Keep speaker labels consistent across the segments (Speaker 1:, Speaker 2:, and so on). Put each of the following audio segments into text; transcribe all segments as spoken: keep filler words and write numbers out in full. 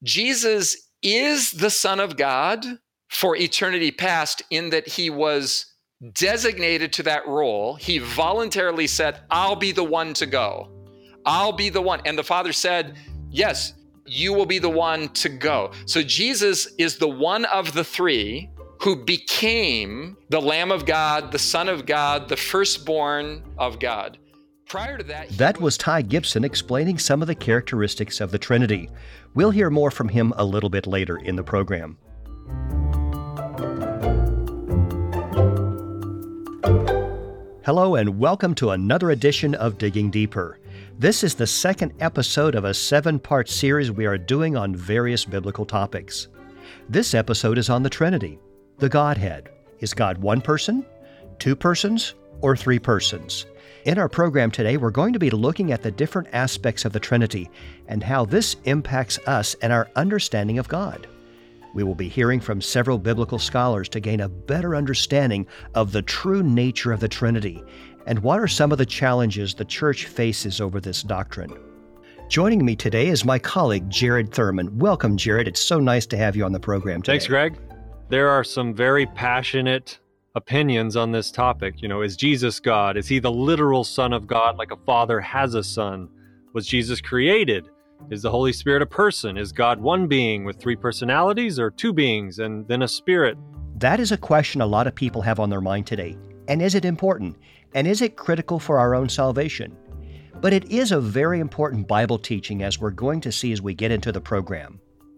Speaker 1: Jesus is the Son of God for eternity past in that he was designated to that role. He voluntarily said, I'll be the one to go. I'll be the one. And the Father said, yes, you will be the one to go. So Jesus is the one of the three who became the Lamb of God, the Son of God, the firstborn of God. Prior to that,
Speaker 2: that was Ty Gibson explaining some of the characteristics of the Trinity. We'll hear more from him a little bit later in the program. Hello and welcome to another edition of Digging Deeper. This is the second episode of a seven-part series we are doing on various biblical topics. This episode is on the Trinity, the Godhead. Is God one person, two persons, or three persons? In our program today, we're going to be looking at the different aspects of the Trinity and how this impacts us and our understanding of God. We will be hearing from several biblical scholars to gain a better understanding of the true nature of the Trinity and what are some of the challenges the church faces over this doctrine. Joining me today is my colleague, Jared Thurman. Welcome, Jared. It's so nice to have you on the program today.
Speaker 3: Thanks, Greg. There are some very passionate opinions on this topic. You know, is Jesus God? Is he the literal Son of God, like a father has a son? Was Jesus created? Is the Holy Spirit a person? Is God one being with three personalities or two beings and then a spirit?
Speaker 2: That is a question a lot of people have on their mind today. And is it important? And is it critical for our own salvation? But it is a very important Bible teaching, as we're going to see as we get into the program.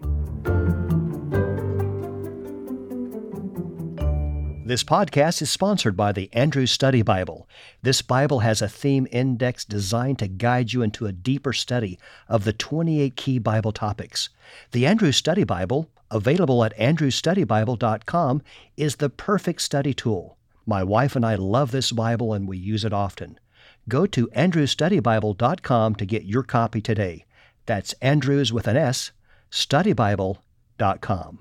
Speaker 2: This podcast is sponsored by the Andrews Study Bible. This Bible has a theme index designed to guide you into a deeper study of the twenty-eight key Bible topics. The Andrews Study Bible, available at andrews study bible dot com, is the perfect study tool. My wife and I love this Bible and we use it often. Go to andrews study bible dot com to get your copy today. That's Andrews with an S, study bible dot com.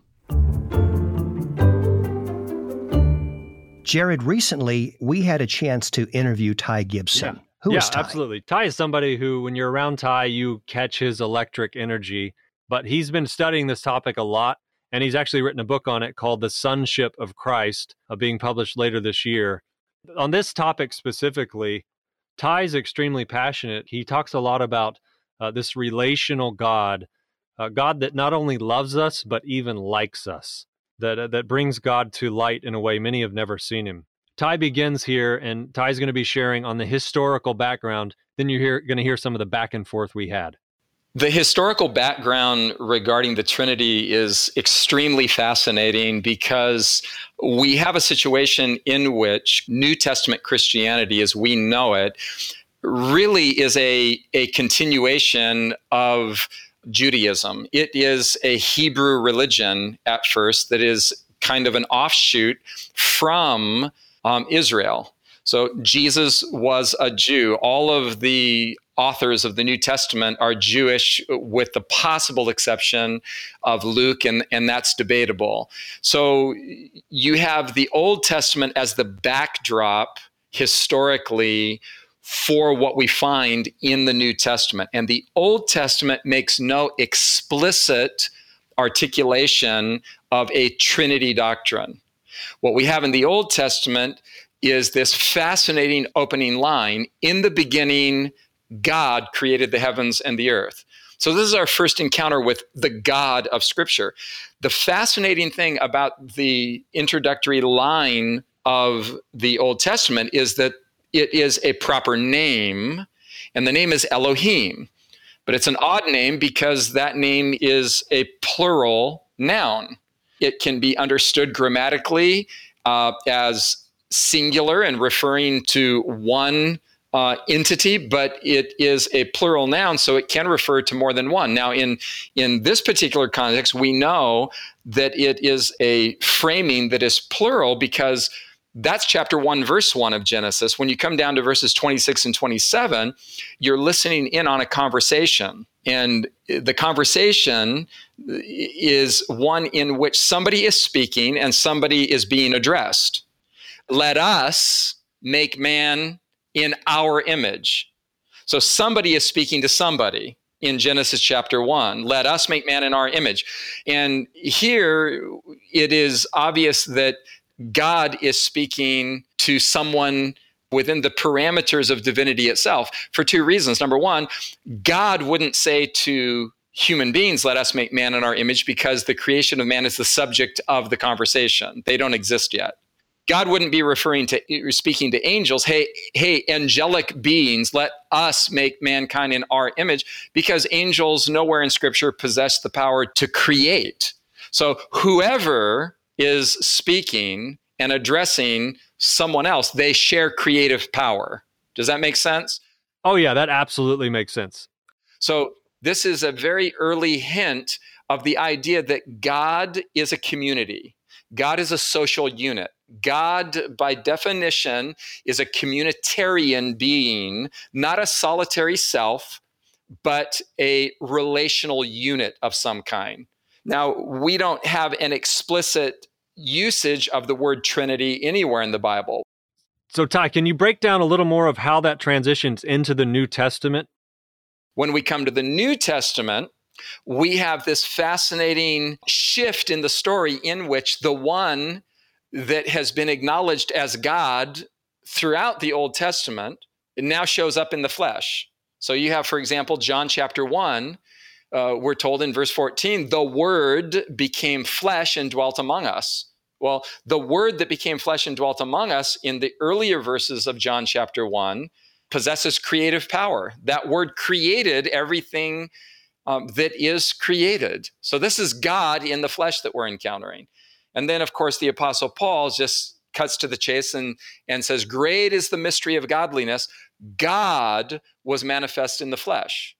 Speaker 2: Jared, recently we had a chance to interview Ty Gibson.
Speaker 3: Yeah.
Speaker 2: Who
Speaker 3: yeah,
Speaker 2: is Ty?
Speaker 3: Absolutely. Ty is somebody who, when you're around Ty, you catch his electric energy. But he's been studying this topic a lot, and he's actually written a book on it called The Sonship of Christ, uh, being published later this year. On this topic specifically, Ty's extremely passionate. He talks a lot about uh, this relational God, a God that not only loves us, but even likes us. That uh, that brings God to light in a way many have never seen him. Ty begins here, and Ty's going to be sharing on the historical background. Then you're going to hear some of the back and forth we had.
Speaker 1: The historical background regarding the Trinity is extremely fascinating because we have a situation in which New Testament Christianity, as we know it, really is a, a continuation of Judaism. It is a Hebrew religion at first that is kind of an offshoot from um, Israel. So Jesus was a Jew. All of the authors of the New Testament are Jewish, with the possible exception of Luke, and, and that's debatable. So you have the Old Testament as the backdrop historically for what we find in the New Testament. And the Old Testament makes no explicit articulation of a Trinity doctrine. What we have in the Old Testament is this fascinating opening line: in the beginning, God created the heavens and the earth. So this is our first encounter with the God of Scripture. The fascinating thing about the introductory line of the Old Testament is that it is a proper name, and the name is Elohim. But it's an odd name because that name is a plural noun. It can be understood grammatically uh, as singular and referring to one uh, entity, but it is a plural noun, so it can refer to more than one. Now, in, in this particular context, we know that it is a framing that is plural because that's chapter one, verse one of Genesis. When you come down to verses twenty-six and twenty-seven, you're listening in on a conversation. And the conversation is one in which somebody is speaking and somebody is being addressed. Let us make man in our image. So somebody is speaking to somebody. in Genesis chapter one. Let us make man in our image. And here it is obvious that God is speaking to someone within the parameters of divinity itself for two reasons. Number one, God wouldn't say to human beings, let us make man in our image, because the creation of man is the subject of the conversation. They don't exist yet. God wouldn't be referring to, speaking to angels, hey, hey, angelic beings, let us make mankind in our image, because angels nowhere in Scripture possess the power to create. So whoever is speaking and addressing someone else, they share creative power. Does that make sense?
Speaker 3: Oh, yeah, that absolutely makes sense.
Speaker 1: So this is a very early hint of the idea that God is a community. God is a social unit. God, by definition, is a communitarian being, not a solitary self, but a relational unit of some kind. Now, we don't have an explicit usage of the word Trinity anywhere in the Bible.
Speaker 3: So, Ty, can you break down a little more of how that transitions into the New Testament?
Speaker 1: When we come to the New Testament, we have this fascinating shift in the story in which the one that has been acknowledged as God throughout the Old Testament now shows up in the flesh. So you have, for example, John chapter one, uh, we're told in verse fourteen, the Word became flesh and dwelt among us. Well, the Word that became flesh and dwelt among us in the earlier verses of John chapter one possesses creative power. That Word created everything um, that is created. So this is God in the flesh that we're encountering. And then, of course, the Apostle Paul just cuts to the chase and, and says, great is the mystery of godliness. God was manifest in the flesh.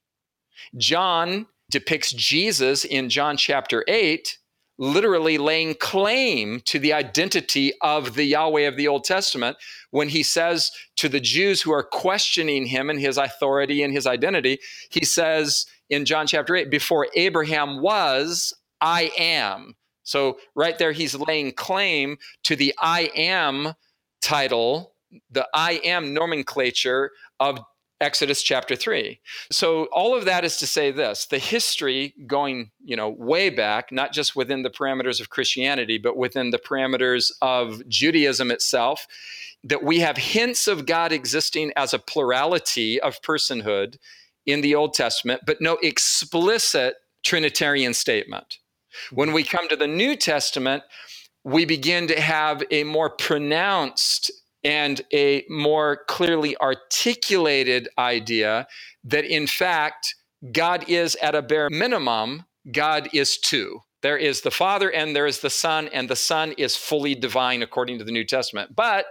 Speaker 1: John depicts Jesus in John chapter eight, literally laying claim to the identity of the Yahweh of the Old Testament when he says to the Jews who are questioning him and his authority and his identity, he says in John chapter eight, before Abraham was, I am. So right there, he's laying claim to the I am title, the I am nomenclature of Exodus chapter three. So all of that is to say this, the history going, you know, way back, not just within the parameters of Christianity, but within the parameters of Judaism itself, that we have hints of God existing as a plurality of personhood in the Old Testament, but no explicit Trinitarian statement. When we come to the New Testament, we begin to have a more pronounced and a more clearly articulated idea that, in fact, God is at a bare minimum, God is two. There is the Father and there is the Son, and the Son is fully divine according to the New Testament. But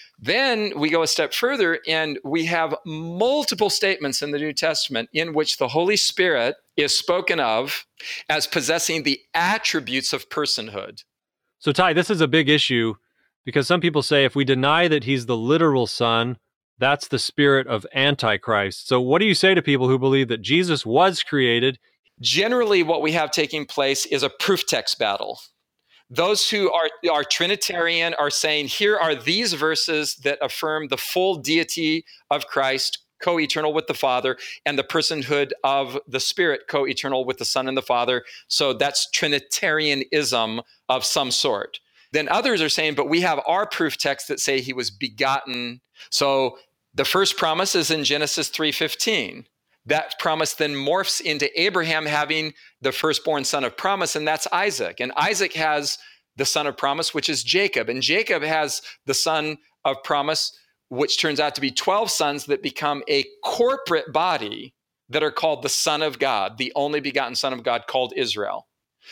Speaker 1: then we go a step further and we have multiple statements in the New Testament in which the Holy Spirit is spoken of as possessing the attributes of personhood.
Speaker 3: So, Ty, this is a big issue because some people say if we deny that he's the literal Son, that's the spirit of Antichrist. So what do you say to people who believe that Jesus was created?
Speaker 1: Generally, what we have taking place is a proof text battle. Those who are, are Trinitarian are saying, here are these verses that affirm the full deity of Christ, co-eternal with the Father, and the personhood of the Spirit, co-eternal with the Son and the Father. So that's Trinitarianism of some sort. Then others are saying, but we have our proof texts that say he was begotten. So the first promise is in Genesis three fifteen. That promise then morphs into Abraham having the firstborn son of promise, and that's Isaac. And Isaac has the son of promise, which is Jacob. And Jacob has the son of promise, which turns out to be twelve sons that become a corporate body that are called the Son of God, the only begotten Son of God called Israel.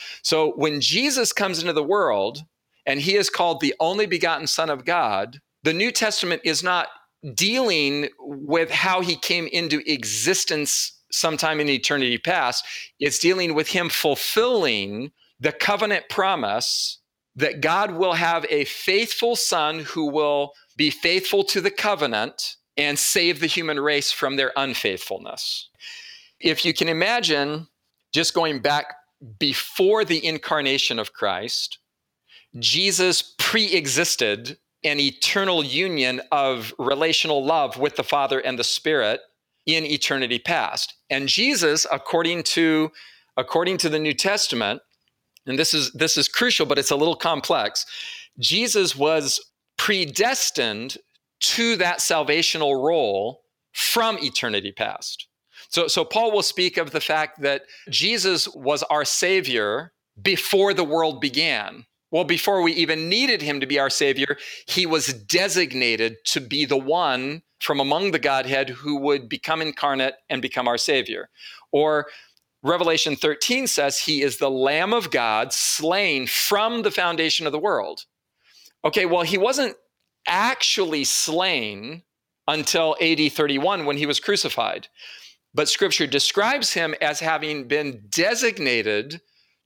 Speaker 1: So when Jesus comes into the world and he is called the only begotten Son of God, the New Testament is not dealing with how he came into existence sometime in eternity past. It's dealing with him fulfilling the covenant promise that God will have a faithful son who will be faithful to the covenant and save the human race from their unfaithfulness. If you can imagine, just going back before the incarnation of Christ, Jesus pre-existed an eternal union of relational love with the Father and the Spirit in eternity past. And Jesus, according to according to the New Testament, and this is this is crucial, but it's a little complex, Jesus was predestined to that salvational role from eternity past. So, so Paul will speak of the fact that Jesus was our Savior before the world began. Well, before we even needed him to be our Savior, he was designated to be the one from among the Godhead who would become incarnate and become our Savior. Or Revelation thirteen says he is the Lamb of God slain from the foundation of the world. Okay, well, he wasn't actually slain until A D thirty-one when he was crucified. But Scripture describes him as having been designated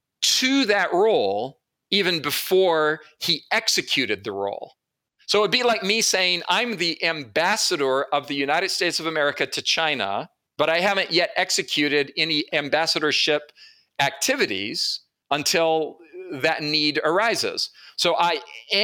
Speaker 1: to that role even before he executed the role. So it'd be like me saying, I'm the ambassador of the United States of America to China, but I haven't yet executed any ambassadorship activities until that need arises. So I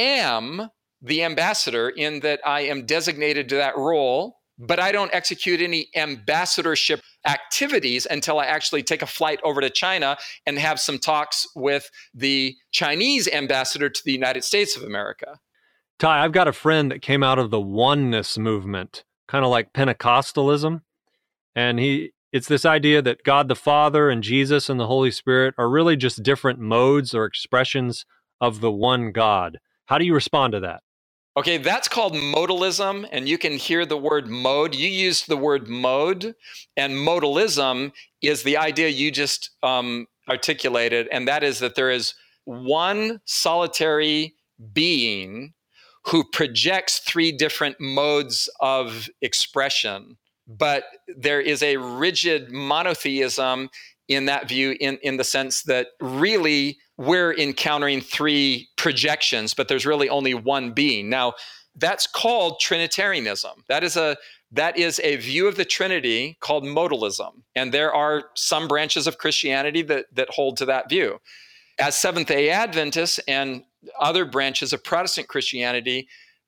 Speaker 1: am the ambassador in that I am designated to that role, but I don't execute any ambassadorship activities until I actually take a flight over to China and have some talks with the Chinese ambassador to the United States of America.
Speaker 3: Ty, I've got a friend that came out of the oneness movement, kind of like Pentecostalism. And he it's this idea that God the Father and Jesus and the Holy Spirit are really just different modes or expressions of the one God. How do you respond to that?
Speaker 1: Okay, that's called modalism, and you can hear the word mode. You used the word mode, and modalism is the idea you just um, articulated, and that is that there is one solitary being who projects three different modes of expression, but there is a rigid monotheism in that view in, in the sense that really we're encountering three projections, but there's really only one being. Now, that's called Trinitarianism. That is a that is a view of the Trinity called modalism. And there are some branches of Christianity that, that hold to that view. As Seventh-day Adventists and other branches of Protestant Christianity,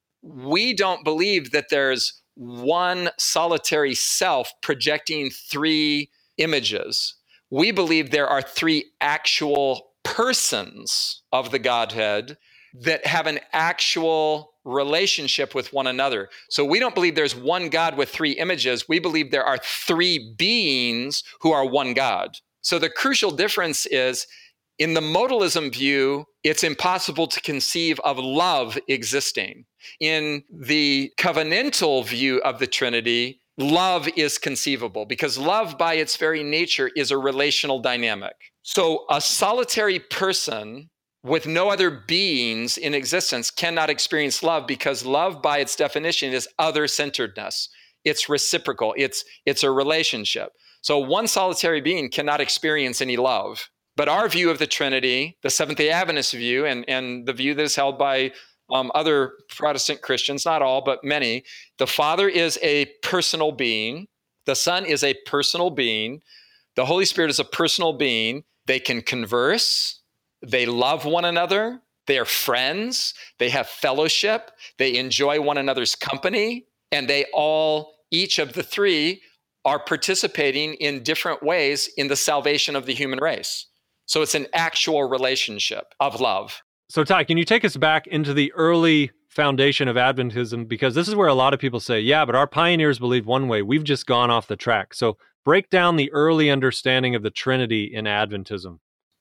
Speaker 1: we don't believe that there's one solitary self projecting three images. We believe there are three actual persons of the Godhead that have an actual relationship with one another. So we don't believe there's one God with three images. We believe there are three beings who are one God. So the crucial difference is, in the modalism view, it's impossible to conceive of love existing. In the covenantal view of the Trinity, love is conceivable because love by its very nature is a relational dynamic. So a solitary person with no other beings in existence cannot experience love because love by its definition is other-centeredness. It's reciprocal. It's, it's a relationship. So one solitary being cannot experience any love. But our view of the Trinity, the Seventh-day Adventist view, and, and the view that is held by um, other Protestant Christians, not all, but many, the Father is a personal being. The Son is a personal being. The Holy Spirit is a personal being. They can converse. They love one another. They are friends. They have fellowship. They enjoy one another's company. And they all, each of the three, are participating in different ways in the salvation of the human race. So it's an actual relationship of love.
Speaker 3: So Ty, can you take us back into the early foundation of Adventism? Because this is where a lot of people say, yeah, but our pioneers believed one way. We've just gone off the track. So break down the early understanding of the Trinity in Adventism.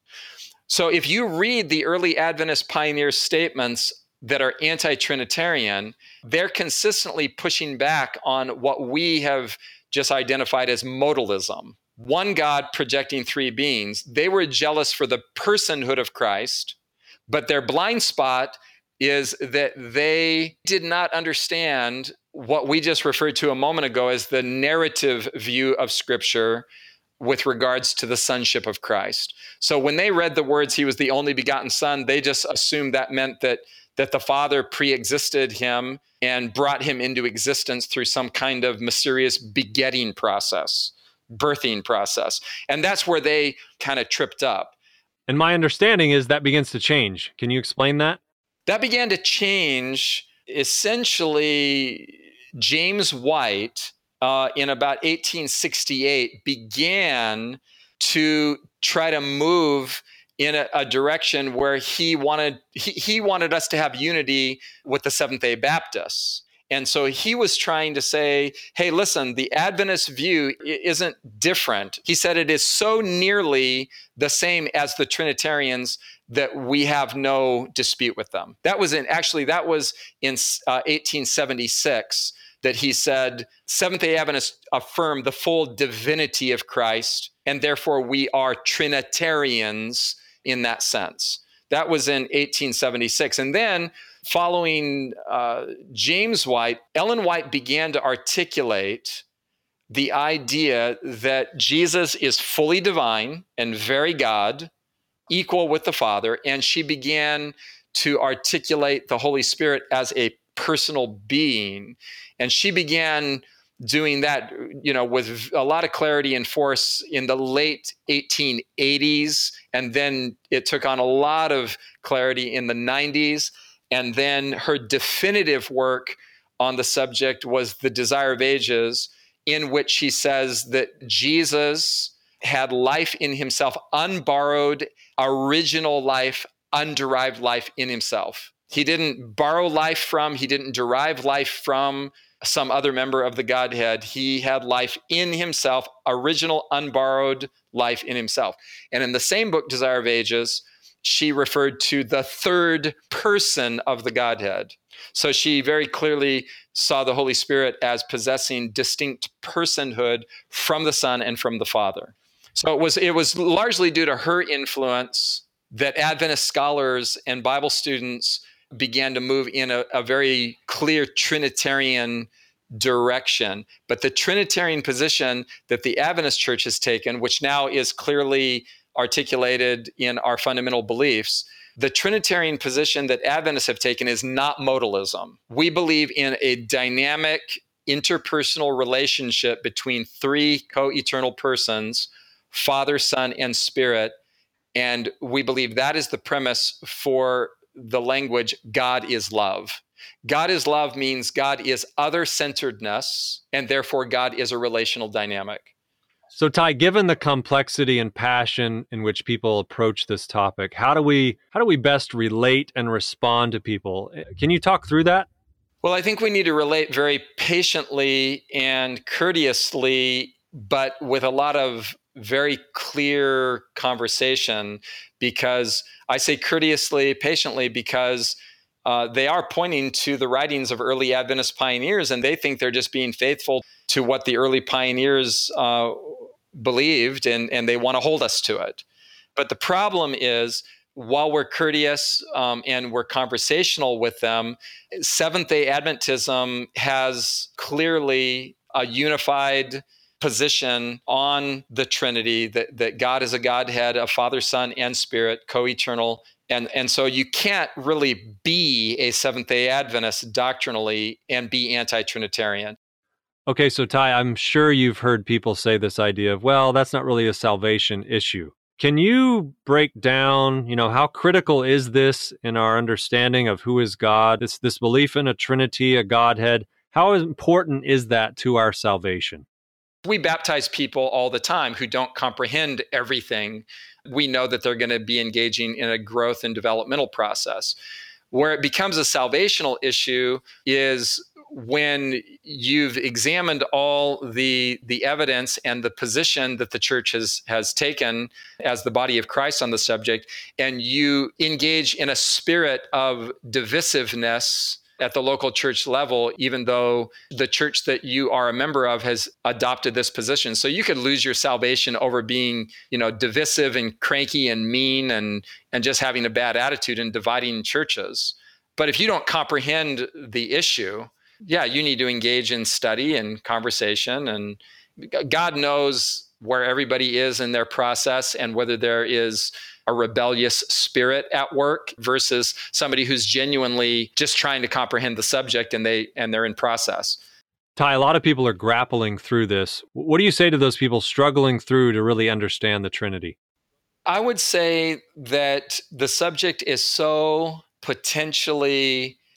Speaker 1: So if you read the early Adventist pioneer statements that are anti-Trinitarian, they're consistently pushing back on what we have just identified as modalism. One God projecting three beings. They were jealous for the personhood of Christ, but their blind spot is that they did not understand what we just referred to a moment ago as the narrative view of Scripture with regards to the sonship of Christ. So when they read the words, he was the only begotten Son, they just assumed that meant that, that the Father pre-existed him and brought him into existence through some kind of mysterious begetting process, birthing process. And that's where they kind of tripped up.
Speaker 3: And my understanding is that begins to change. Can you explain that?
Speaker 1: That began to change. Essentially, James White uh, in about eighteen sixty-eight began to try to move in a, a direction where he wanted he, he wanted us to have unity with the Seventh-day Baptists. And so he was trying to say, hey, listen, the Adventist view isn't different. He said it is so nearly the same as the Trinitarians that we have no dispute with them. That was in, actually, that was in uh, eighteen seventy-six that he said, Seventh-day Adventists affirm the full divinity of Christ, and therefore we are Trinitarians in that sense. That was in eighteen seventy-six. And then following uh, James White, Ellen White began to articulate the idea that Jesus is fully divine and very God, equal with the Father, and she began to articulate the Holy Spirit as a personal being. And she began doing that, you know, with a lot of clarity and force in the late eighteen eighties. And then it took on a lot of clarity in the nineties. And then her definitive work on the subject was The Desire of Ages, in which she says that Jesus had life in himself, unborrowed, original life, underived life in himself. He didn't borrow life from, he didn't derive life from some other member of the Godhead. He had life in himself, original, unborrowed life in himself. And in the same book, Desire of Ages, she referred to the third person of the Godhead. So she very clearly saw the Holy Spirit as possessing distinct personhood from the Son and from the Father. So it was, it was largely due to her influence that Adventist scholars and Bible students began to move in a, a very clear Trinitarian direction. But the Trinitarian position that the Adventist Church has taken, which now is clearly articulated in our fundamental beliefs, the Trinitarian position that Adventists have taken is not modalism. We believe in a dynamic interpersonal relationship between three co-eternal persons, Father, Son, and Spirit. And we believe that is the premise for the language, God is love. God is love means God is other-centeredness, and therefore God is a relational dynamic.
Speaker 3: So Ty, given the complexity and passion in which people approach this topic, how do we how do we best relate and respond to people? Can you talk through that?
Speaker 1: Well, I think we need to relate very patiently and courteously, but with a lot of very clear conversation, because I say courteously, patiently, because uh, they are pointing to the writings of early Adventist pioneers, and they think they're just being faithful to what the early pioneers uh, believed, and, and they want to hold us to it. But the problem is, while we're courteous um, and we're conversational with them, Seventh-day Adventism has clearly a unified position on the Trinity, that, that God is a Godhead, a Father, Son, and Spirit, co-eternal. And, and so you can't really be a Seventh-day Adventist doctrinally and be anti-Trinitarian.
Speaker 3: Okay, so Ty, I'm sure you've heard people say this idea of, well, that's not really a salvation issue. Can you break down, you know, how critical is this in our understanding of who is God? This, this belief in a Trinity, a Godhead, how important is that to our salvation?
Speaker 1: We baptize people all the time who don't comprehend everything. We know that they're going to be engaging in a growth and developmental process. Where it becomes a salvational issue is when you've examined all the the evidence and the position that the church has has taken as the body of Christ on the subject, and you engage in a spirit of divisiveness at the local church level, even though the church that you are a member of has adopted this position. So you could lose your salvation over being, you know, divisive and cranky and mean and and just having a bad attitude and dividing churches. But if you don't comprehend the issue, yeah, you need to engage in study and conversation, and God knows where everybody is in their process and whether there is a rebellious spirit at work versus somebody who's genuinely just trying to comprehend the subject and they and they're in process.
Speaker 3: Ty, a lot of people are grappling through this. What do you say to those people struggling through to really understand the Trinity?
Speaker 1: I would say that the subject is so potentially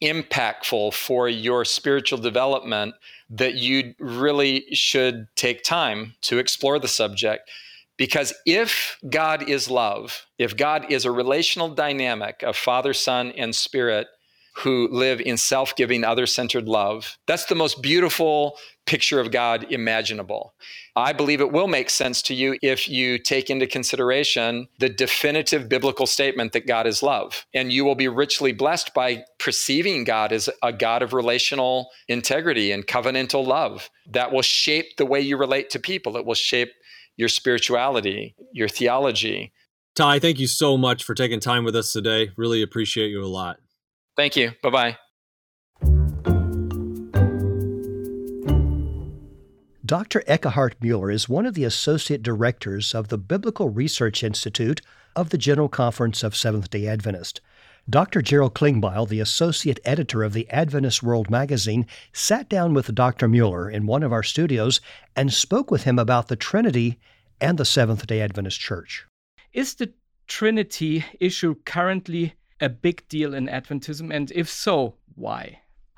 Speaker 1: impactful for your spiritual development that you really should take time to explore the subject. Because if God is love, if God is a relational dynamic of Father, Son, and Spirit who live in self-giving, other-centered love, that's the most beautiful picture of God imaginable. I believe it will make sense to you if you take into consideration the definitive biblical statement that God is love. And you will be richly blessed by perceiving God as a God of relational integrity and covenantal love that will shape the way you relate to people. It will shape your spirituality, your theology.
Speaker 3: Ty, thank you so much for taking time with us today. Really appreciate you a lot.
Speaker 1: Thank you. Bye-bye.
Speaker 2: Doctor Eckhart Mueller is one of the associate directors of the Biblical Research Institute of the General Conference of Seventh-day Adventist. Doctor Gerald Klingbeil, the associate editor of the Adventist World magazine, sat down with Doctor Mueller in one of our studios and spoke with him about the Trinity and the Seventh-day Adventist Church.
Speaker 4: Is the Trinity issue currently a big deal in Adventism? And if so, why?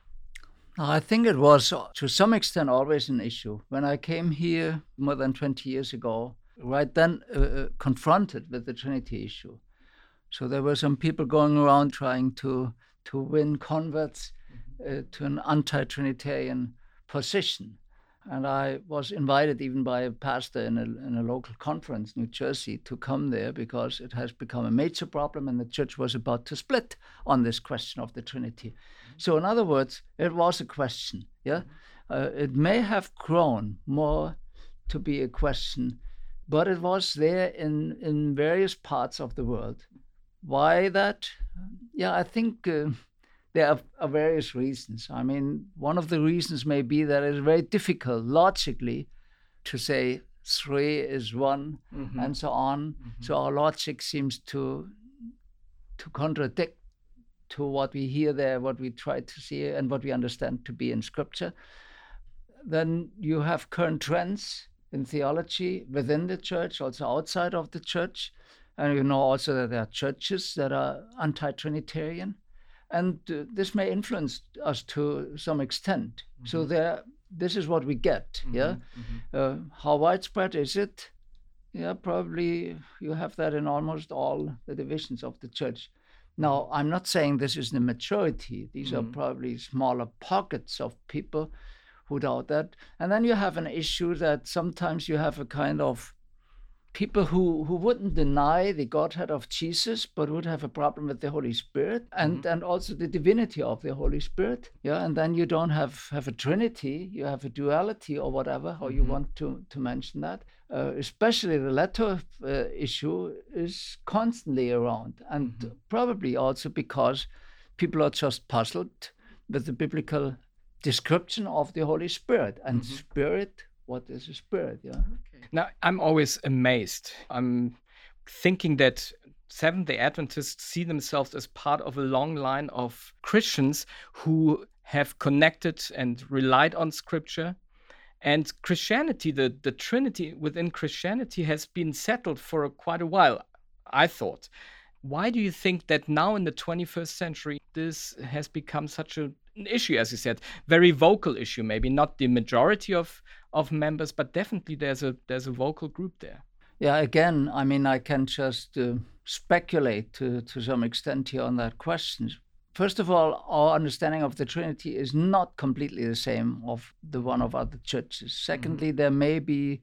Speaker 5: I think it was, to some extent, always an issue. When I came here more than twenty years ago, right then uh, confronted with the Trinity issue. So there were some people going around trying to, to win converts uh, to an anti-Trinitarian position. And I was invited even by a pastor in a, in a local conference, New Jersey, to come there because it has become a major problem and the church was about to split on this question of the Trinity. So in other words, it was a question. Yeah, uh, it may have grown more to be a question, but it was there in, in various parts of the world. Why that? Yeah, I think uh, there are, are various reasons. I mean, one of the reasons may be that it's very difficult logically to say three is one mm-hmm. and so on. Mm-hmm. So our logic seems to to contradict to what we hear there, what we try to see, and what we understand to be in Scripture. Then you have current trends in theology within the church, also outside of the church. And you know also that there are churches that are anti-Trinitarian. And uh, this may influence us to some extent. Mm-hmm. So there, this is what we get, mm-hmm. yeah? Mm-hmm. Uh, how widespread is it? Yeah, probably you have that in almost all the divisions of the church. Now, I'm not saying this is the majority. These mm-hmm. are probably smaller pockets of people who doubt that. And then you have an issue that sometimes you have a kind of people who, who wouldn't deny the Godhead of Jesus, but would have a problem with the Holy Spirit and, mm-hmm. and also the divinity of the Holy Spirit. Yeah, and then you don't have, have a Trinity, you have a duality or whatever, how mm-hmm. you want to, to mention that. Uh, especially the latter uh, issue is constantly around, and mm-hmm. probably also because people are just puzzled with the biblical description of the Holy Spirit. And mm-hmm. Spirit, what is a spirit? Yeah.
Speaker 4: Okay. Now, I'm always amazed. I'm thinking that Seventh-day Adventists see themselves as part of a long line of Christians who have connected and relied on Scripture. And Christianity, the, the Trinity within Christianity has been settled for quite a while, I thought. Why do you think that now in the twenty-first century, this has become such a, an issue, as you said, very vocal issue, maybe not the majority of, of members, but definitely there's a there's a vocal group there.
Speaker 5: Yeah, again, I mean, I can just uh, speculate to, to some extent here on that question. First of all, our understanding of the Trinity is not completely the same of the one of other churches. Secondly, mm-hmm. there may be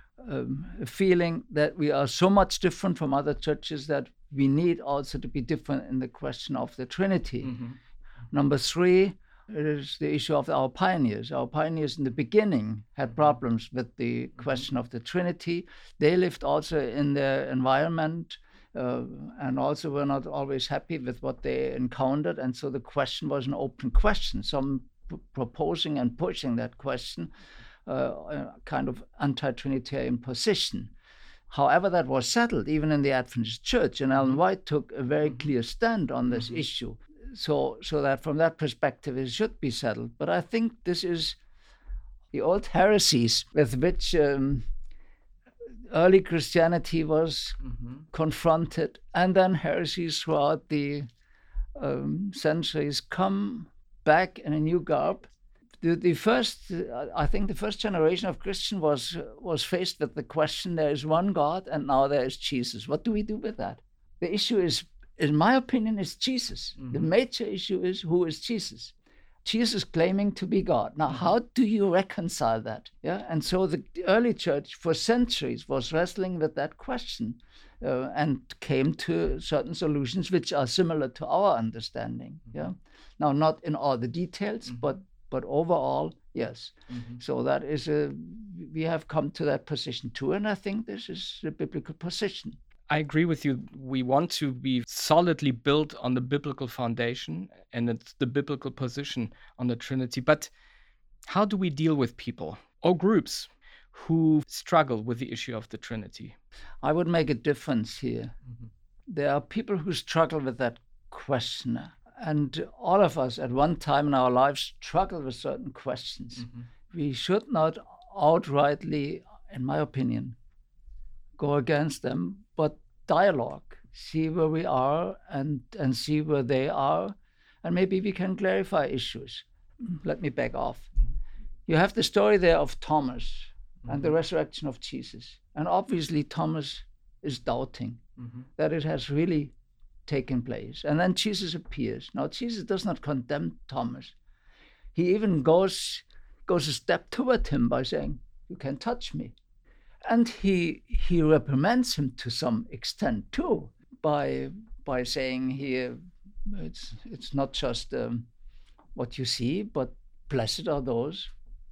Speaker 5: um, a feeling that we are so much different from other churches that we need also to be different in the question of the Trinity. Mm-hmm. Number three, it is the issue of our pioneers. Our pioneers in the beginning had problems with the question of the Trinity. They lived also in their environment uh, and also were not always happy with what they encountered. And so the question was an open question, some p- proposing and pushing that question, uh, a kind of anti-Trinitarian position. However, that was settled even in the Adventist Church, and Ellen White took a very clear stand on this mm-hmm. issue. So, so that from that perspective, it should be settled. But I think this is the old heresies with which um, early Christianity was mm-hmm. confronted, and then heresies throughout the um, centuries come back in a new garb. The, the first, uh, I think the first generation of Christian was was faced with the question, there is one God and now there is Jesus. What do we do with that? The issue is, in my opinion, is Jesus. Mm-hmm. The major issue is, who is Jesus? Jesus claiming to be God. Now, mm-hmm. how do you reconcile that? Yeah, and so the early church for centuries was wrestling with that question uh, and came to certain solutions which are similar to our understanding. Mm-hmm. Yeah, now not in all the details, mm-hmm. but but overall, yes. Mm-hmm. So that is a we have come to that position too, and I think this is a biblical position.
Speaker 4: I agree with you. We want to be solidly built on the biblical foundation, and it's the biblical position on the Trinity. But how do we deal with people or groups who struggle with the issue of the Trinity?
Speaker 5: I would make a difference here. Mm-hmm. There are people who struggle with that question. And all of us at one time in our lives struggle with certain questions. Mm-hmm. We should not outrightly, in my opinion, go against them, but dialogue, see where we are and, and see where they are, and maybe we can clarify issues. Let me back off. Mm-hmm. You have the story there of Thomas mm-hmm. and the resurrection of Jesus. And obviously Thomas is doubting mm-hmm. that it has really taken place. And then Jesus appears. Now, Jesus does not condemn Thomas. He even goes, goes a step toward him by saying, you can touch me. And he he reprimands him to some extent too, by by saying here, it's it's not just um, what you see, but blessed are those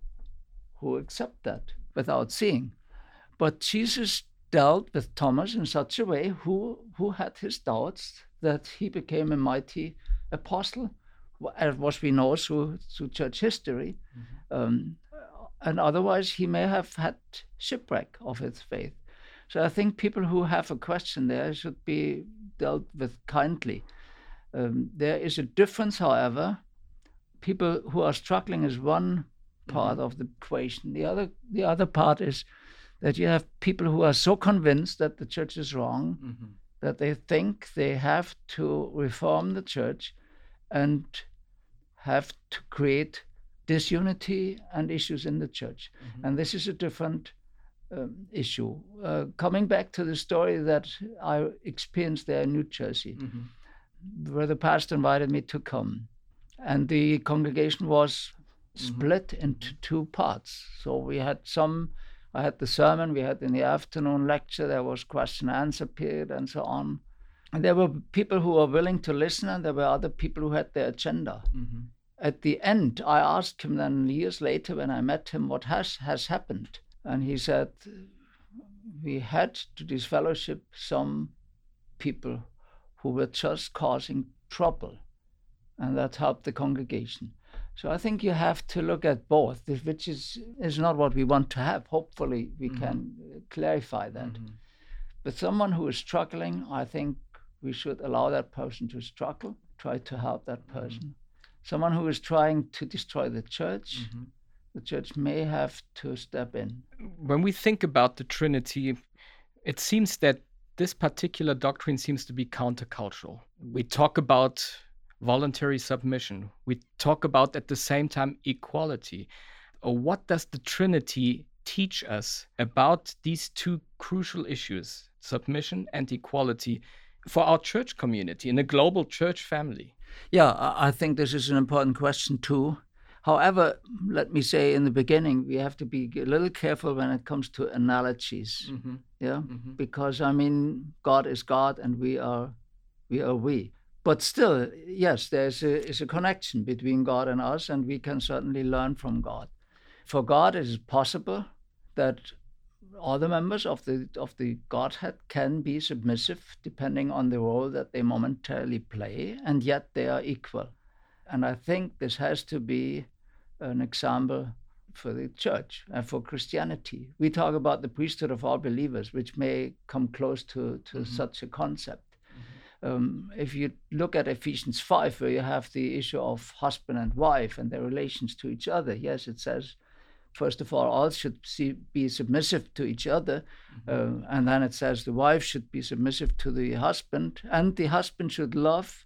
Speaker 5: who accept that without seeing. But Jesus dealt with Thomas in such a way who who had his doubts that he became a mighty apostle, as we know through through church history. Mm-hmm. Um, And otherwise, he may have had shipwreck of his faith. So I think people who have a question there should be dealt with kindly. Um, there is a difference, however. People who are struggling is one part mm-hmm. of the equation. The other, the other part is that you have people who are so convinced that the church is wrong, mm-hmm. that they think they have to reform the church and have to create disunity and issues in the church. Mm-hmm. And this is a different um, issue. Uh, coming back to the story that I experienced there in New Jersey, mm-hmm. where the pastor invited me to come. And the congregation was split mm-hmm. into two parts. So we had some, I had the sermon, we had in the afternoon lecture, there was question and answer period and so on. And there were people who were willing to listen, and there were other people who had their agenda. Mm-hmm. At the end, I asked him then years later when I met him, what has, has happened? And he said, we had to disfellowship some people who were just causing trouble, and that helped the congregation. So I think you have to look at both, which is, is not what we want to have. Hopefully we mm-hmm. can clarify that. Mm-hmm. But someone who is struggling, I think we should allow that person to struggle, try to help that person. Mm-hmm. Someone who is trying to destroy the church, mm-hmm. the church may have to step in.
Speaker 4: When we think about the Trinity, it seems that this particular doctrine seems to be countercultural. We talk about voluntary submission. We talk about, at the same time, equality. What does the Trinity teach us about these two crucial issues, submission and equality, for our church community, in a global church family?
Speaker 5: Yeah, I think this is an important question too. However, let me say in the beginning, we have to be a little careful when it comes to analogies. Mm-hmm. Yeah, mm-hmm. Because I mean, God is God and we are, we are we. But still, yes, there is a, is a connection between God and us, and we can certainly learn from God. For God, it is possible that all the members of the of the Godhead can be submissive depending on the role that they momentarily play, and yet they are equal. And I think this has to be an example for the church and for Christianity. We talk about the priesthood of all believers, which may come close to, to mm-hmm. such a concept. Mm-hmm. Um, if you look at Ephesians five, where you have the issue of husband and wife and their relations to each other, yes, it says, first of all, all should see, be submissive to each other. Mm-hmm. Uh, and then it says the wife should be submissive to the husband, and the husband should love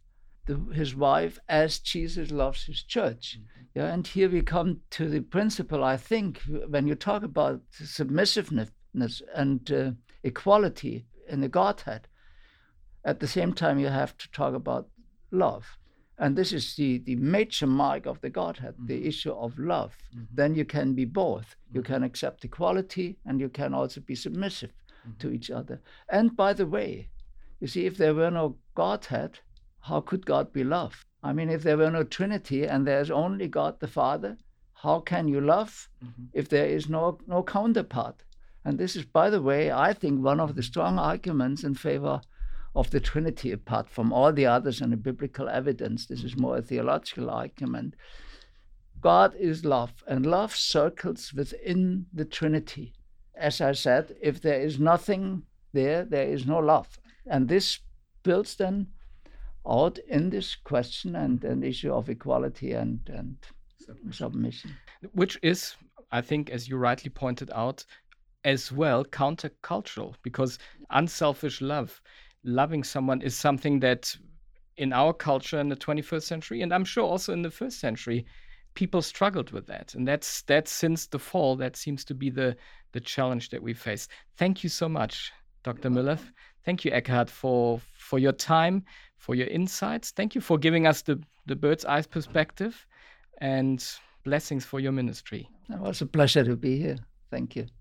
Speaker 5: the, his wife as Jesus loves his church. Mm-hmm. Yeah, and here we come to the principle, I think, when you talk about submissiveness and uh, equality in the Godhead, at the same time you have to talk about love. And this is the, the major mark of the Godhead, mm-hmm. the issue of love. Mm-hmm. Then you can be both. Mm-hmm. You can accept equality and you can also be submissive mm-hmm. to each other. And by the way, you see, if there were no Godhead, how could God be love? I mean, if there were no Trinity and there's only God the Father, how can you love mm-hmm. if there is no, no counterpart? And this is, by the way, I think one of the strong arguments in favor of the Trinity, apart from all the others and the biblical evidence. This is more a theological argument. God is love, and love circles within the Trinity. As I said, if there is nothing there, there is no love. And this builds then out in this question and an issue of equality and, and submission. submission.
Speaker 4: Which is, I think, as you rightly pointed out, as well countercultural, because unselfish love, loving someone, is something that in our culture in the twenty-first century, and I'm sure also in the first century, people struggled with that. And that's that's since the fall, that seems to be the, the challenge that we face. Thank you so much, Doctor Müller. Thank you, Eckhard, for, for your time, for your insights. Thank you for giving us the, the bird's eye perspective, and blessings for your ministry.
Speaker 5: It was a pleasure to be here. Thank you.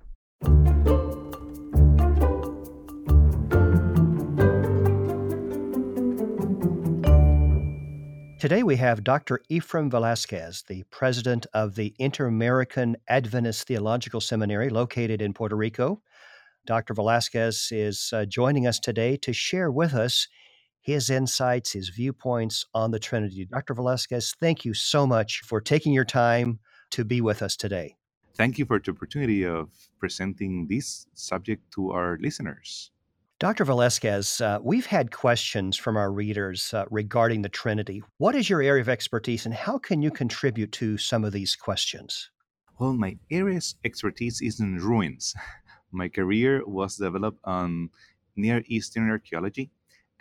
Speaker 2: Today we have Doctor Ephraim Velasquez, the president of the Inter-American Adventist Theological Seminary located in Puerto Rico. Doctor Velasquez is uh, joining us today to share with us his insights, his viewpoints on the Trinity. Doctor Velasquez, thank you so much for taking your time to be with us today.
Speaker 6: Thank you for the opportunity of presenting this subject to our listeners.
Speaker 2: Doctor Velasquez, uh, we've had questions from our readers uh, regarding the Trinity. What is your area of expertise, and how can you contribute to some of these questions?
Speaker 6: Well, my area of expertise is in ruins. My career was developed on Near Eastern archaeology,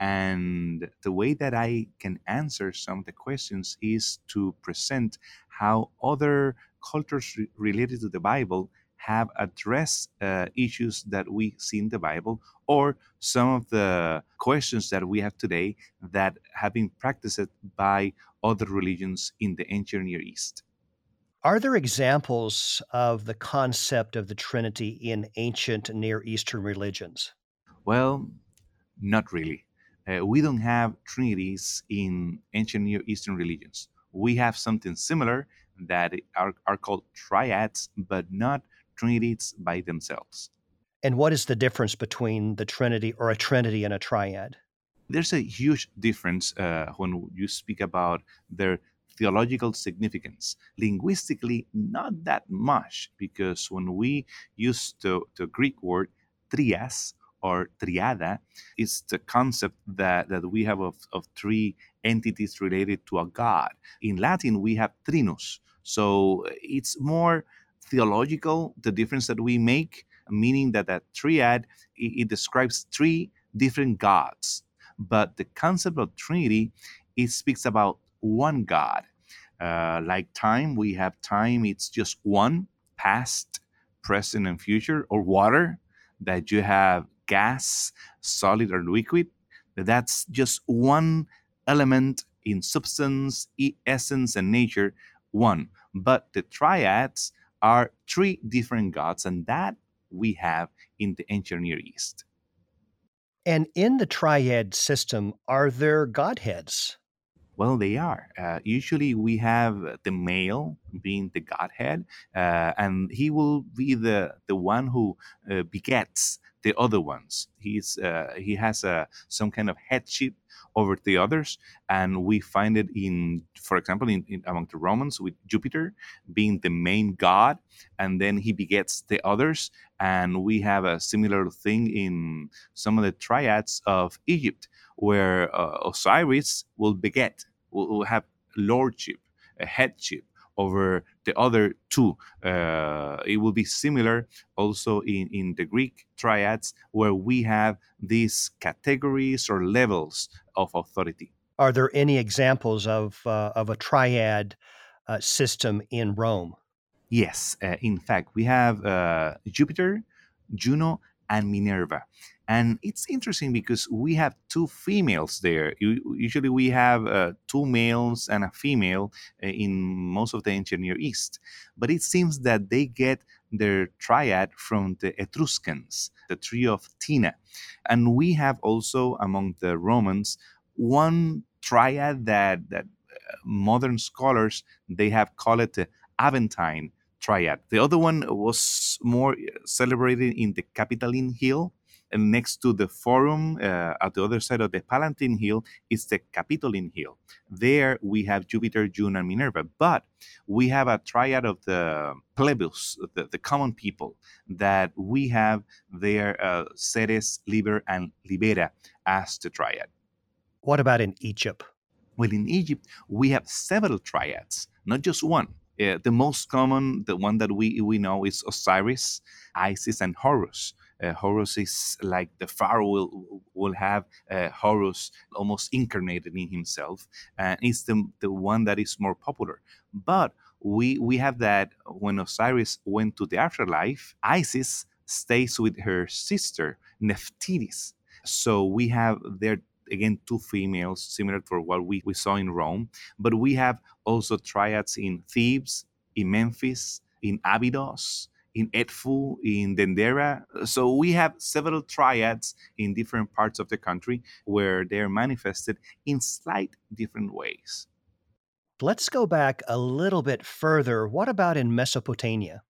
Speaker 6: and the way that I can answer some of the questions is to present how other cultures re- related to the Bible have addressed uh, issues that we see in the Bible, or some of the questions that we have today that have been practiced by other religions in the ancient Near East.
Speaker 2: Are there examples of the concept of the Trinity in ancient Near Eastern religions?
Speaker 6: Well, not really. Uh, we don't have trinities in ancient Near Eastern religions. We have something similar that are, are called triads, but not trinities by themselves.
Speaker 2: And what is the difference between the Trinity or a Trinity and a triad?
Speaker 6: There's a huge difference uh, when you speak about their theological significance. Linguistically, not that much, because when we use the, the Greek word trias or triada, it's the concept that, that we have of, of three entities related to a god. In Latin, we have trinus. So it's more theological, the difference that we make, meaning that that triad, it, it describes three different gods. But the concept of Trinity, it speaks about one God. Uh, like time, we have time, it's just one, past, present, and future, or water, that you have gas, solid, or liquid. That's just one element in substance, essence, and nature, one. But the triads are three different gods, and that we have in the ancient Near East.
Speaker 2: And in the triad system, are there godheads?
Speaker 6: Well, they are. Uh, usually we have the male being the Godhead, uh, and he will be the, the one who uh, begets the other ones. He's uh, he has a, some kind of headship over the others, and we find it in, for example, in, in among the Romans with Jupiter being the main god, and then he begets the others. And we have a similar thing in some of the triads of Egypt, where uh, Osiris will beget, will, will have lordship, a headship over the other two. Uh, it will be similar also in, in the Greek triads, where we have these categories or levels of authority.
Speaker 2: Are there any examples of uh, of a triad uh, system in Rome?
Speaker 6: Yes, uh, in fact, we have uh, Jupiter, Juno, and Minerva. And it's interesting because we have two females there. U- Usually we have uh, two males and a female uh, in most of the ancient Near East. But it seems that they get their triad from the Etruscans, the tree of Tina. And we have also among the Romans one triad that, that uh, modern scholars, they have called it the Aventine triad. The other one was more celebrated in the Capitoline Hill, and next to the Forum, uh, at the other side of the Palatine Hill, is the Capitoline Hill. There we have Jupiter, Juno, and Minerva, but we have a triad of the plebus, the, the common people, that we have there, uh, Ceres, Liber, and Libera as the triad.
Speaker 2: What about in Egypt?
Speaker 6: Well, in Egypt, we have several triads, not just one. Uh, the most common, the one that we, we know is Osiris, Isis, and Horus. Uh, Horus is like the pharaoh will, will have uh, Horus almost incarnated in himself, and it's the, the one that is more popular. But we, we have that when Osiris went to the afterlife, Isis stays with her sister, Nephthys. So we have there again two females similar to what we, we saw in Rome, but we have also triads in Thebes, in Memphis, in Abydos, in Edfu, in Dendera. So we have several triads in different parts of the country where they're manifested in slight different ways.
Speaker 2: Let's go back a little bit further. What about in Mesopotamia?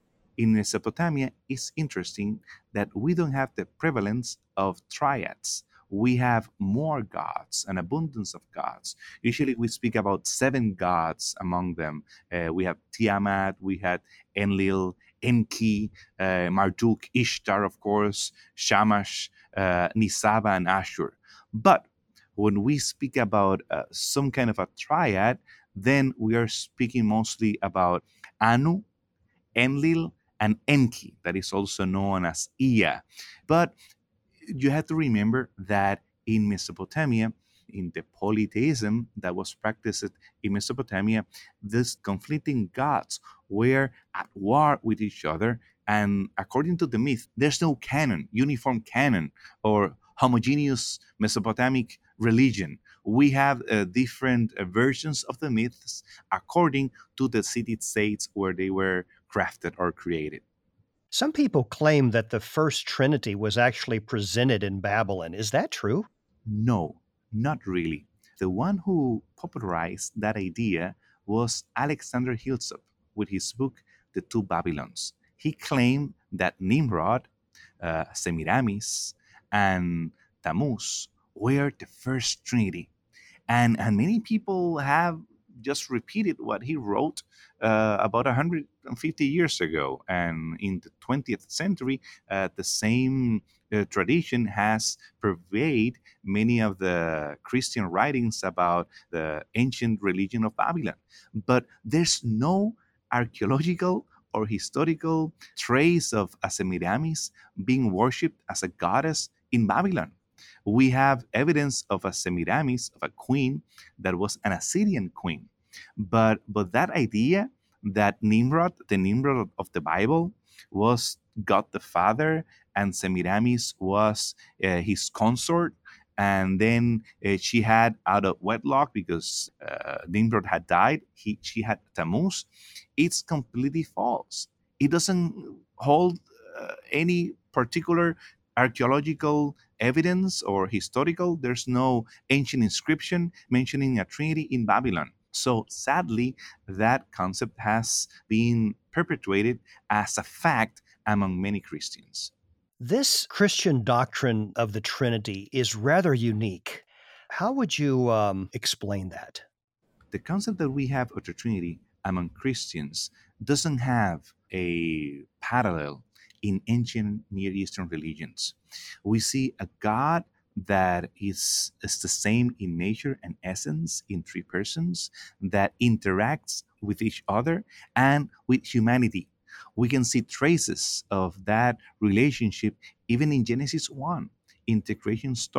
Speaker 6: In Mesopotamia, it's interesting that we don't have the prevalence of triads. We have more gods, an abundance of gods. Usually we speak about seven gods among them. Uh, we have Tiamat, we had Enlil, Enki, uh, Marduk, Ishtar, of course, Shamash, uh, Nisaba, and Ashur. But when we speak about uh, some kind of a triad, then we are speaking mostly about Anu, Enlil, and Enki, that is also known as Ea. But you have to remember that in Mesopotamia, in the polytheism that was practiced in Mesopotamia, these conflicting gods were at war with each other. And according to the myth, there's no canon, uniform canon, or homogeneous Mesopotamic religion. We have uh, different uh, versions of the myths according to the city-states where they were crafted or created.
Speaker 2: Some people claim that the first Trinity was actually presented in Babylon. Is that true?
Speaker 6: No, not really. The one who popularized that idea was Alexander Hillsop with his book, The Two Babylons. He claimed that Nimrod, uh, Semiramis, and Tammuz were the first Trinity. And, and many people have just repeated what he wrote uh, about one hundred fifty years ago. And in the twentieth century, uh, the same uh, tradition has pervaded many of the Christian writings about the ancient religion of Babylon. But there's no archaeological or historical trace of Semiramis being worshipped as a goddess in Babylon. We have evidence of a Semiramis, of a queen that was an Assyrian queen. But, but that idea that Nimrod, the Nimrod of the Bible, was God the Father and Semiramis was uh, his consort, and then uh, she had out of wedlock because uh, Nimrod had died, he, she had Tammuz, it's completely false. It doesn't hold uh, any particular archaeological evidence or historical. There's no ancient inscription mentioning a trinity in Babylon. So sadly, that concept has been perpetuated as a fact among many Christians.
Speaker 2: This Christian doctrine of the Trinity is rather unique. How would you um, explain that?
Speaker 6: The concept that we have of the Trinity among Christians doesn't have a parallel in ancient Near Eastern religions. We see a God that is, is the same in nature and essence in three persons, that interacts with each other and with humanity. We can see traces of that relationship even in Genesis one, in the creation story.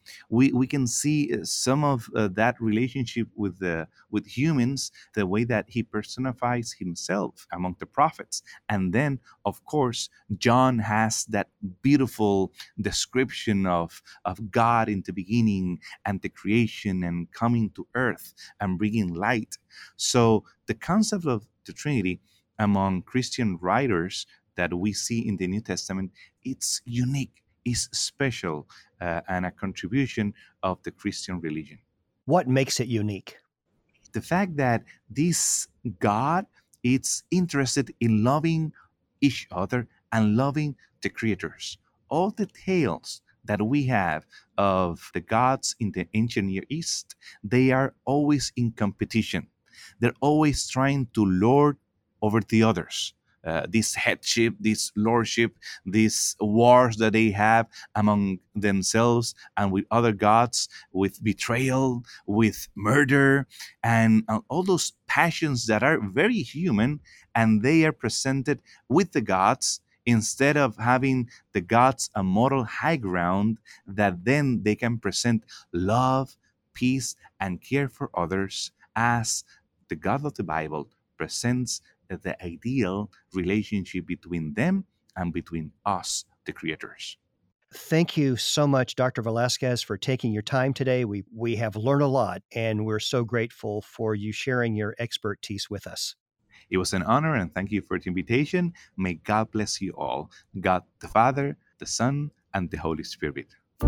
Speaker 6: We we can see some of uh, that relationship with the with humans, the way that he personifies himself among the prophets. And then, of course, John has that beautiful description of, of God in the beginning and the creation and coming to earth and bringing light. So the concept of the Trinity among Christian writers that we see in the New Testament, it's unique, it's special, uh, and a contribution of the Christian religion.
Speaker 2: What makes it unique?
Speaker 6: The fact that this God is interested in loving each other and loving the creatures. All the tales that we have of the gods in the ancient Near East, they are always in competition. They're always trying to lord over the others. Uh, this headship, this lordship, these wars that they have among themselves and with other gods, with betrayal, with murder, and uh, all those passions that are very human, and they are presented with the gods instead of having the gods a moral high ground that then they can present love, peace, and care for others as the God of the Bible presents the ideal relationship between them and between us, the creators.
Speaker 2: Thank you so much, Doctor Velasquez, for taking your time today. We we have learned a lot, and we're so grateful for you sharing your expertise with us.
Speaker 6: It was an honor, and thank you for the invitation. May God bless you all. God the Father, the Son, and the Holy Spirit.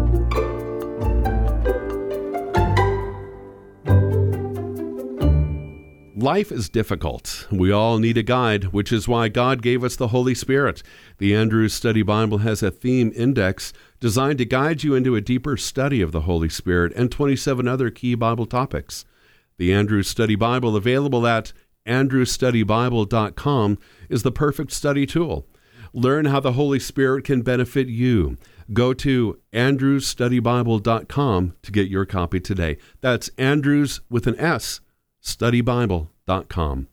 Speaker 7: Life is difficult. We all need a guide, which is why God gave us the Holy Spirit. The Andrews Study Bible has a theme index designed to guide you into a deeper study of the Holy Spirit and twenty-seven other key Bible topics. The Andrews Study Bible, available at andrews study bible dot com, is the perfect study tool. Learn how the Holy Spirit can benefit you. Go to andrews study bible dot com to get your copy today. That's Andrews with an S, study bible dot com.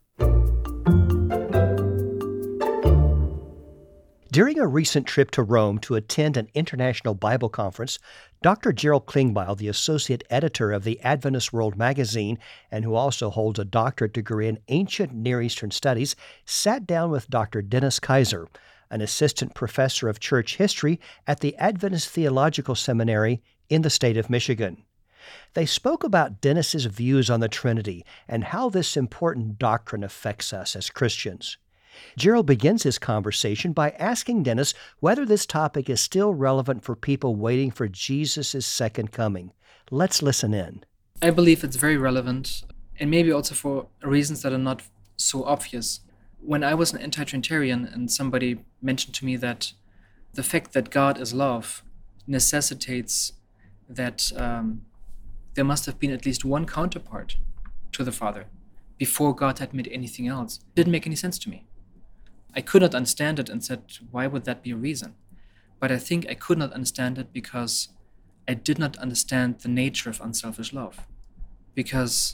Speaker 2: During a recent trip to Rome to attend an international Bible conference, Doctor Gerald Klingbeil, the associate editor of the Adventist World magazine and who also holds a doctorate degree in ancient Near Eastern studies, sat down with Doctor Dennis Kaiser, an assistant professor of church history at the Adventist Theological Seminary in the state of Michigan. They spoke about Dennis's views on the Trinity and how this important doctrine affects us as Christians. Gerald begins his conversation by asking Dennis whether this topic is still relevant for people waiting for Jesus' second coming. Let's listen in.
Speaker 8: I believe it's very relevant, and maybe also for reasons that are not so obvious. When I was an anti-Trinitarian and somebody mentioned to me that the fact that God is love necessitates that um, there must have been at least one counterpart to the Father before God had made anything else, it didn't make any sense to me. I could not understand it and said, why would that be a reason? But I think I could not understand it because I did not understand the nature of unselfish love. Because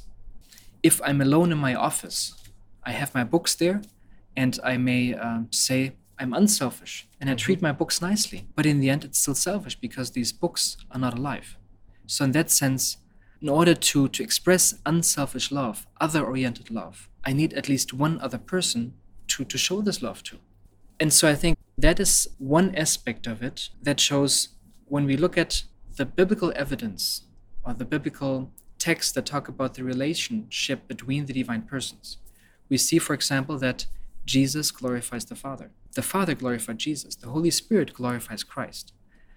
Speaker 8: if I'm alone in my office, I have my books there, and I may um, say I'm unselfish, and I treat my books nicely. But in the end, it's still selfish because these books are not alive. So in that sense, in order to, to express unselfish love, other-oriented love, I need at least one other person to, to show this love to. And so I think that is one aspect of it that shows when we look at the biblical evidence or the biblical texts that talk about the relationship between the divine persons. We see, for example, that Jesus glorifies the Father. The Father glorified Jesus. The Holy Spirit glorifies Christ.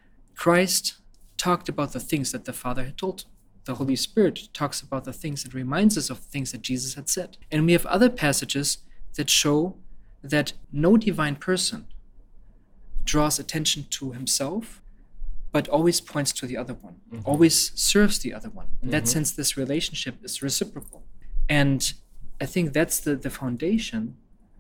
Speaker 8: Christ talked about the things that the Father had told him. The Holy Spirit talks about the things that reminds us of things that Jesus had said. And we have other passages that show that no divine person draws attention to himself, but always points to the other one, mm-hmm. always serves the other one. In mm-hmm. that sense, this relationship is reciprocal. And I think that's the, the foundation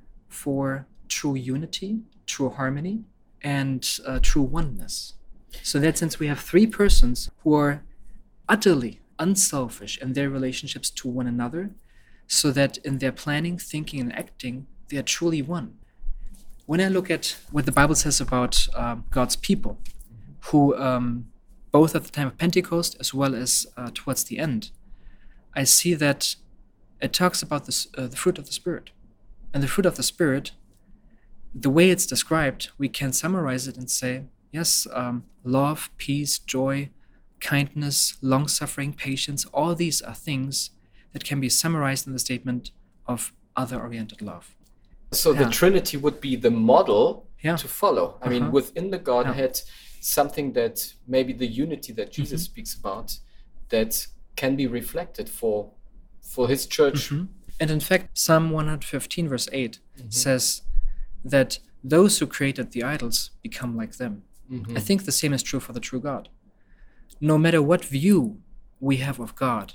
Speaker 8: for true unity, true harmony, and uh, true oneness. So in that sense, we have three persons who are utterly unselfish in their relationships to one another, so that in their planning, thinking, and acting, they are truly one. When I look at what the Bible says about um, God's people, who um, both at the time of Pentecost as well as uh, towards the end, I see that it talks about this, uh, the fruit of the Spirit. And the fruit of the Spirit, the way it's described, we can summarize it and say, yes, um, love, peace, joy, kindness, long-suffering, patience, all these are things that can be summarized in the statement of other-oriented love.
Speaker 9: So yeah. the Trinity would be the model
Speaker 8: yeah.
Speaker 9: to follow. I uh-huh. mean, within the Godhead, yeah. something that maybe the unity that Jesus mm-hmm. speaks about, that can be reflected for for his church.
Speaker 8: Mm-hmm. And in fact, Psalm one fifteen verse eight mm-hmm. says that those who created the idols become like them. Mm-hmm. I think the same is true for the true God. No matter what view we have of God,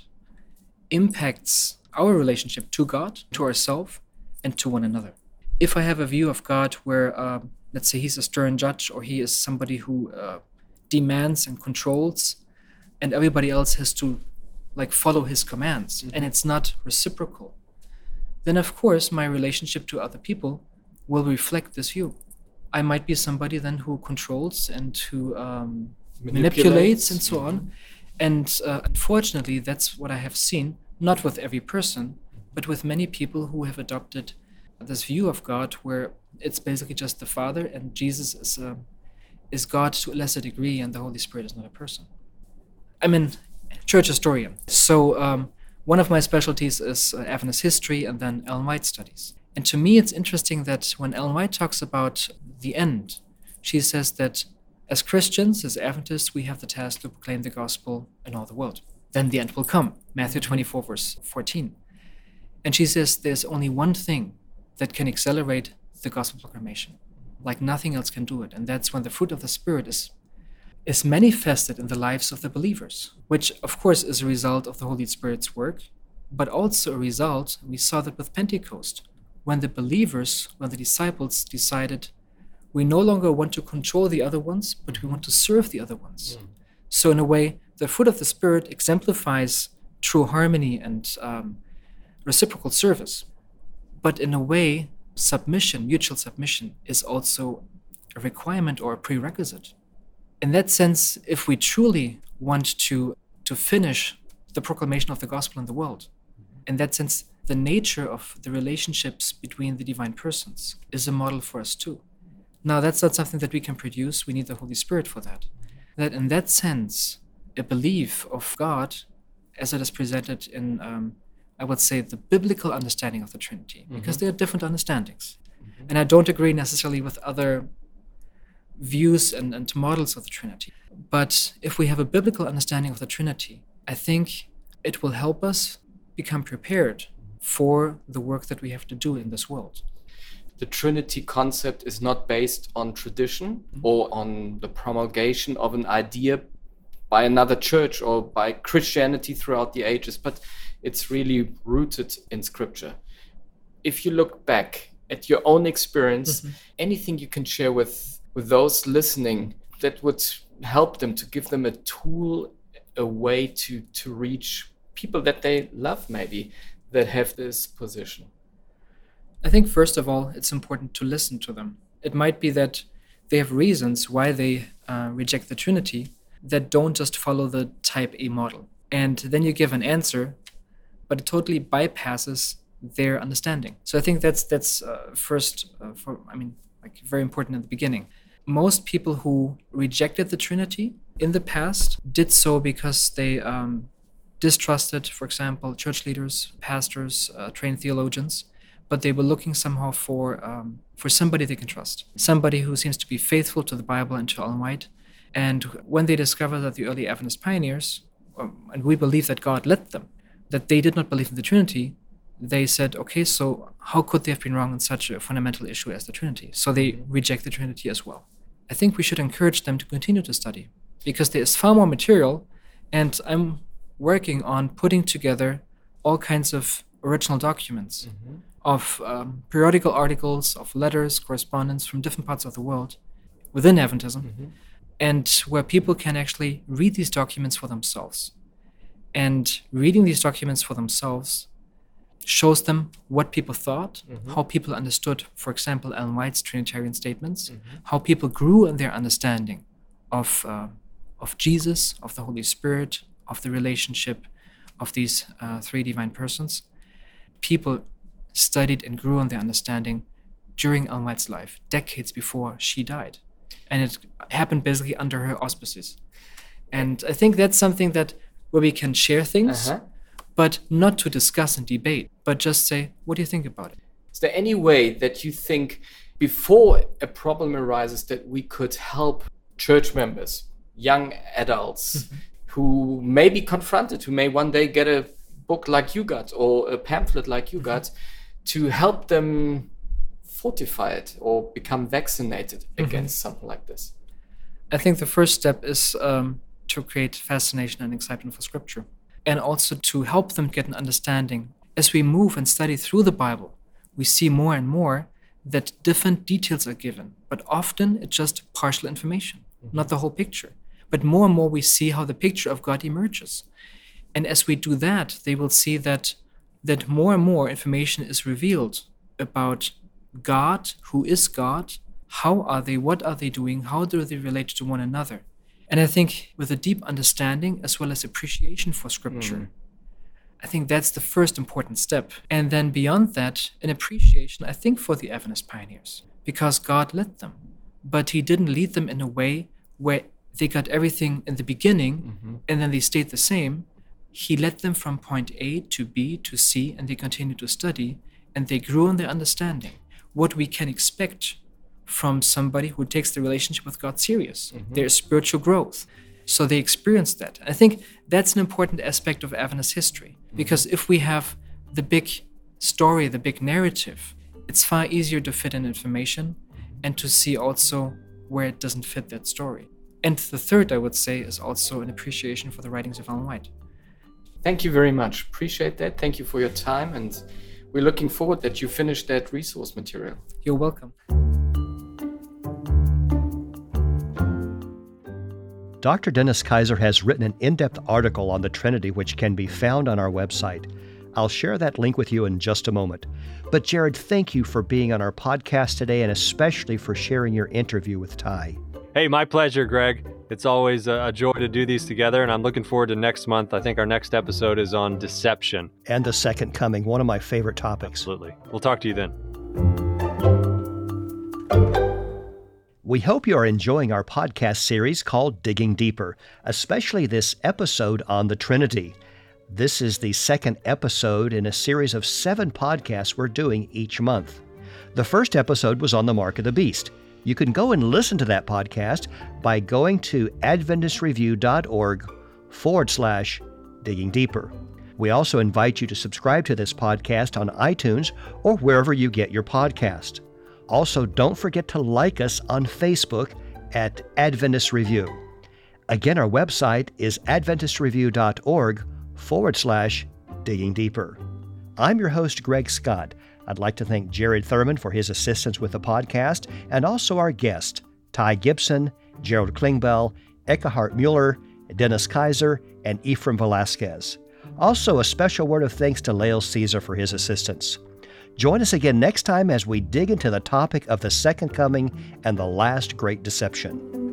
Speaker 8: impacts our relationship to God, to ourselves, and to one another. If I have a view of God where, uh, let's say, he's a stern judge, or he is somebody who uh, demands and controls, and everybody else has to like follow his commands, mm-hmm. and it's not reciprocal, then of course my relationship to other people will reflect this view. I might be somebody then who controls and who um, manipulates. manipulates and so mm-hmm. on. And uh, unfortunately, that's what I have seen, not with every person, but with many people who have adopted this view of God where it's basically just the Father, and Jesus is, uh, is God to a lesser degree, and the Holy Spirit is not a person. I mean, church historian. So um, one of my specialties is uh, Adventist history and then Ellen White studies. And to me, it's interesting that when Ellen White talks about the end, she says that as Christians, as Adventists, we have the task to proclaim the gospel in all the world. Then the end will come. Matthew twenty-four, verse fourteen. And she says there's only one thing that can accelerate the gospel proclamation, like nothing else can do it. And that's when the fruit of the Spirit is is manifested in the lives of the believers, which of course is a result of the Holy Spirit's work, but also a result, we saw that with Pentecost, when the believers, when the disciples decided, we no longer want to control the other ones, but we want to serve the other ones. Mm. So in a way, the fruit of the Spirit exemplifies true harmony and um, reciprocal service. But in a way, submission, mutual submission, is also a requirement or a prerequisite. In that sense, if we truly want to, to finish the proclamation of the gospel in the world, in that sense, the nature of the relationships between the divine persons is a model for us too. Now, that's not something that we can produce. We need the Holy Spirit for that. That in that sense, a belief of God, as it is presented in, um, I would say, the biblical understanding of the Trinity, mm-hmm. because there are different understandings. Mm-hmm. And I don't agree necessarily with other views and, and models of the Trinity. But if we have a biblical understanding of the Trinity, I think it will help us become prepared for the work that we have to do in this world.
Speaker 9: The Trinity concept is not based on tradition mm-hmm. or on the promulgation of an idea by another church or by Christianity throughout the ages, but it's really rooted in Scripture. If you look back at your own experience, mm-hmm. anything you can share with with those listening that would help them, to give them a tool, a way to, to reach people that they love maybe, that have this position?
Speaker 8: I think first of all, it's important to listen to them. It might be that they have reasons why they uh, reject the Trinity that don't just follow the type A model. And then you give an answer, but it totally bypasses their understanding. So I think that's that's uh, first, uh, for I mean, like very important at the beginning. Most people who rejected the Trinity in the past did so because they um, distrusted, for example, church leaders, pastors, uh, trained theologians, but they were looking somehow for um, for somebody they can trust, somebody who seems to be faithful to the Bible and to Ellen White. And when they discovered that the early Adventist pioneers, um, and we believe that God led them, that they did not believe in the Trinity, they said, okay, so how could they have been wrong on such a fundamental issue as the Trinity? So they reject the Trinity as well. I think we should encourage them to continue to study, because there is far more material, and I'm working on putting together all kinds of original documents, mm-hmm. of um, periodical articles, of letters, correspondence from different parts of the world within Adventism, mm-hmm. and where people can actually read these documents for themselves. And reading these documents for themselves shows them what people thought, mm-hmm. how people understood, for example, Ellen White's Trinitarian statements, mm-hmm. how people grew in their understanding of uh, of Jesus, of the Holy Spirit, of the relationship of these uh, three divine persons. People studied and grew in their understanding during Ellen White's life, decades before she died. And it happened basically under her auspices. And I think that's something that where we can share things, uh-huh. but not to discuss and debate, but just say, what do you think about it?
Speaker 9: Is there any way that you think before a problem arises that we could help church members, young adults, mm-hmm. who may be confronted, who may one day get a book like you got or a pamphlet like you mm-hmm. got, to help them fortify it or become vaccinated mm-hmm. against something like this?
Speaker 8: I think the first step is um, to create fascination and excitement for Scripture, and also to help them get an understanding. As we move and study through the Bible, we see more and more that different details are given, but often it's just partial information, mm-hmm. not the whole picture. But more and more we see how the picture of God emerges. And as we do that, they will see that that more and more information is revealed about God, who is God, how are they, what are they doing, how do they relate to one another. And I think with a deep understanding as well as appreciation for Scripture, mm. I think that's the first important step. And then beyond that, an appreciation, I think, for the Adventist pioneers, because God led them. But He didn't lead them in a way where they got everything in the beginning mm-hmm. and then they stayed the same. He led them from point A to B to C, and they continued to study, and they grew in their understanding. What we can expect from somebody who takes the relationship with God serious, mm-hmm. their spiritual growth. So they experienced that. I think that's an important aspect of Adventist history, because if we have the big story, the big narrative, it's far easier to fit in information and to see also where it doesn't fit that story. And the third, I would say, is also an appreciation for the writings of Ellen White.
Speaker 9: Thank you very much. Appreciate that. Thank you for your time, and we're looking forward that you finish that resource material.
Speaker 8: You're welcome.
Speaker 2: Doctor Dennis Kaiser has written an in-depth article on the Trinity which can be found on our website. I'll share that link with you in just a moment. But Jared, thank you for being on our podcast today, and especially for sharing your interview with Ty.
Speaker 3: Hey, my pleasure, Greg. It's always a joy to do these together, and I'm looking forward to next month. I think our next episode is on deception.
Speaker 2: And the second coming, one of my favorite topics.
Speaker 3: Absolutely. We'll talk to you then.
Speaker 2: We hope you are enjoying our podcast series called Digging Deeper, especially this episode on the Trinity. This is the second episode in a series of seven podcasts we're doing each month. The first episode was on the Mark of the Beast. You can go and listen to that podcast by going to adventistreview.org forward slash digging deeper. We also invite you to subscribe to this podcast on iTunes or wherever you get your podcast. Also, don't forget to like us on Facebook at Adventist Review. Again, our website is adventistreview.org forward slash digging deeper. I'm your host, Greg Scott. I'd like to thank Jared Thurman for his assistance with the podcast, and also our guests, Ty Gibson, Gerald Klingbeil, Eckhart Mueller, Dennis Kaiser, and Ephraim Velasquez. Also, a special word of thanks to Lael Caesar for his assistance. Join us again next time as we dig into the topic of the Second Coming and the Last Great Deception.